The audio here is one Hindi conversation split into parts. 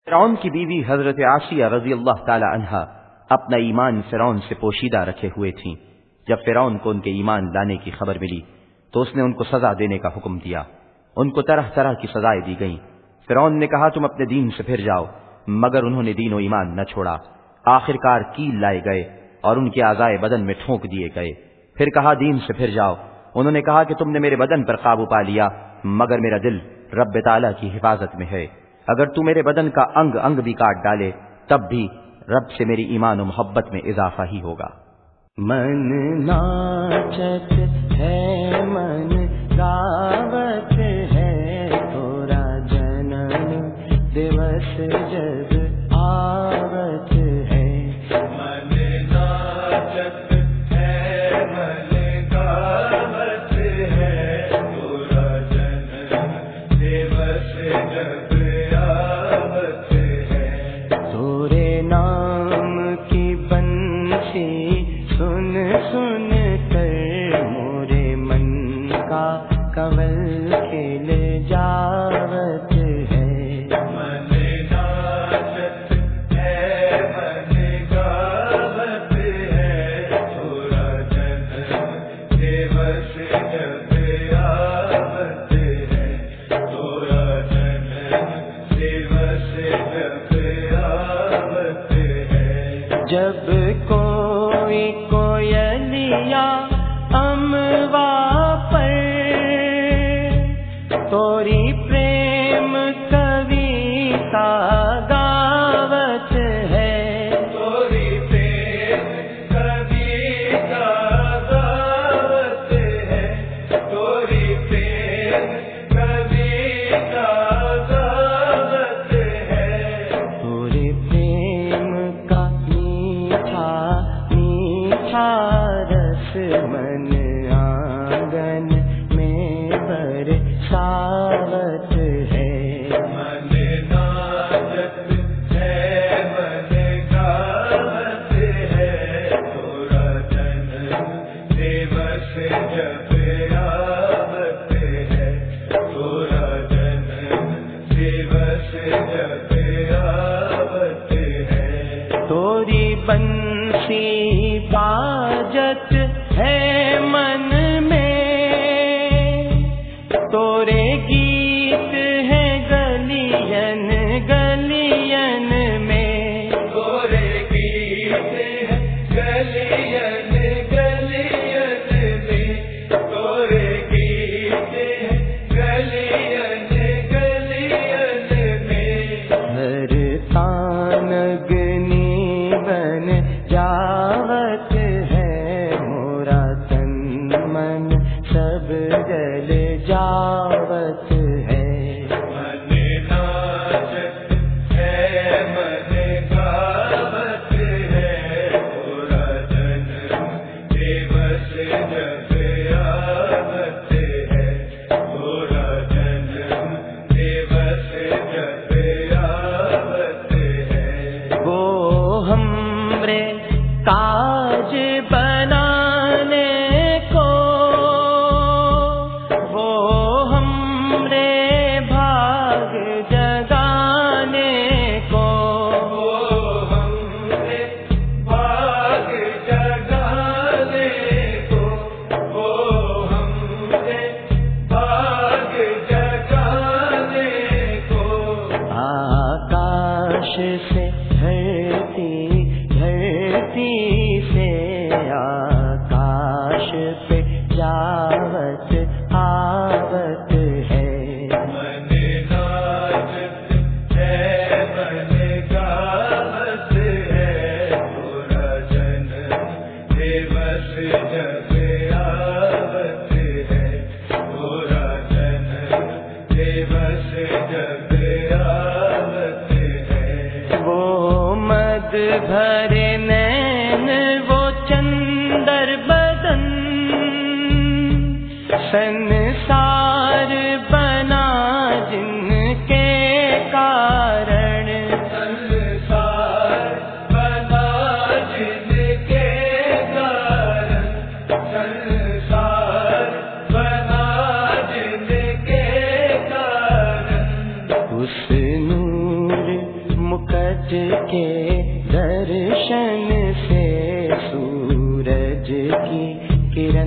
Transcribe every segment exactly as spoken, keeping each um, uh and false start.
फ़िरौन की बीवी हजरत आसिया रज़ी अल्लाह ताला अन्हा अपना ईमान फ़िरौन से पोशीदा रखे हुए थीं। जब फ़िरौन को उनके ईमान लाने की खबर मिली तो उसने उनको सजा देने का हुक्म दिया। उनको तरह तरह की सजाएं दी गईं। फ़िरौन ने कहा, तुम अपने दीन से फिर जाओ, मगर उन्होंने दीन व ईमान न छोड़ा। आखिरकार कील लाए गए और उनके आज़ाए बदन में ठोंक दिए गए। फिर कहा, दीन से फिर जाओ। उन्होंने कहा कि तुमने मेरे बदन पर काबू पा लिया, मगर मेरा दिल रब्बे ताला की हिफाजत में है। अगर तू मेरे बदन का अंग अंग भी काट डाले तब भी रब से मेरी ईमान और मोहब्बत में इजाफा ही होगा। मन नाचत है मन गावत है, थोड़ा जनन दिवस जब आवत है। मन नाचत है मन गावत है, थोड़ा जनन दिवस जब सुन कर मोरे मन का कवल खिल जावत है। मन नाचत है मन गावत है, थोड़ा जनन दिवस जब आवत है, थोड़ा जनन दिवस जब आवत है। जब कोई कोयलिया अमवा पर तोरी प्रेम कविता गावत है, तोरी प्रेम कविता गावत है, तोरी प्रेम कविता गावत है। तोरे प्रेम का मीठा मीठा रस मन आंगन में बरसावत है। मन नाचत है मन गावत है, थोड़ा जनन दिवस जब आवत है, थोड़ा जनन दिवस जब आवत है। तोरी बंसी बाजत है मन में, तोरे गीत है गलियन गलियन में, तोरे गीत है गलियन गलियन में, तोरे गीत है गलियन गलियन में। हर तानगनी बन जावत है, मोरा तन मन सब जल जावत है। मन नाचत है मन गावत है, थोड़ा जनन दिवस जब आवत है, थोड़ा जनन दिवस जब आवत है। वो हमरे काज बनाने को, वो हमरे भाग जगाने को, वो हमरे भाग जगाने को, वो हमरे भाग जगाने को। आकाश से धरती धरती से आकाश पे जावत आवत है। मन नाचत है मन गावत है, थोड़ा जनन दिवस जब आवत है, थोड़ा जनन दिवस जब आवत है। वो मद भरे नैन वो चंदर बदन, संसार बना जिनके कारण, संसार बना जिनके कारण, संसार बना जिनके कारण। उस नूर के दर्शन से सूरज की किरण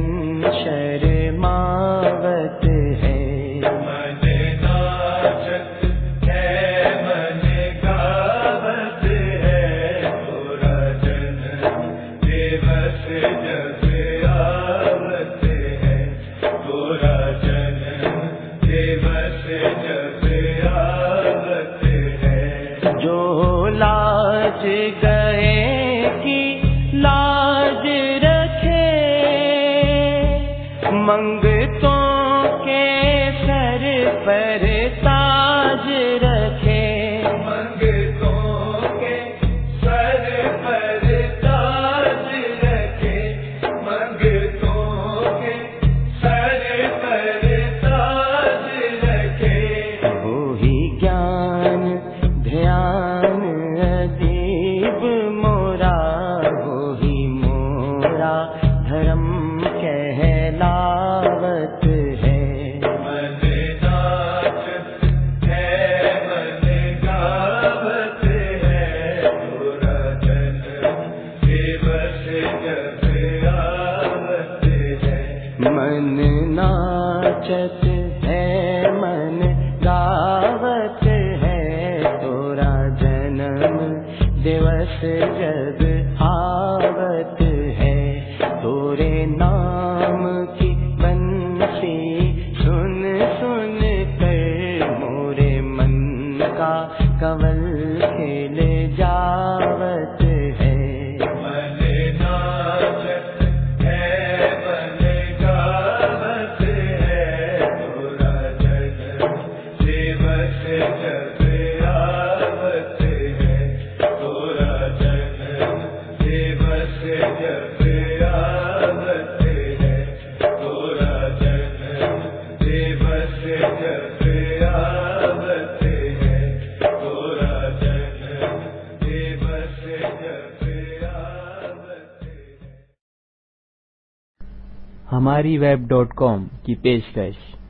शर्मावत है। मन नाचत है मन गावत है, तोरा जन्म दिवस जब आवत है, तोरा जन्म दिवस जब आवत है। जो लाज गए की लाज रखे, मंगतों के सर पर ताज रखे। मंगतों के सर पर ताज रखे, मंगतों के सर पर ताज रखे। वो ही ज्ञान ध्यान अदीब मोरा, वो ही मोरा धर्म कहलावत है। मन नाचत है मन गावत है, तोरा जन्म दिवस जब आवत है। मन नाचत है मन गावत है, तोरा जन्म दिवस जब आवत है। तोरे नाम की बंसी सुन सुन कर मोरे मन का कंवल खेल जावत है। मन नाचत है मन गावत है, तोरा जन्म दिवस जब आवत है, तोरा जन्म दिवस जब आवत है, तोरा जन्म दिवस जब आवत है, तोरा जन्म दिवस जब आवत है। हमारी वेब डॉट कॉम की पेशकश।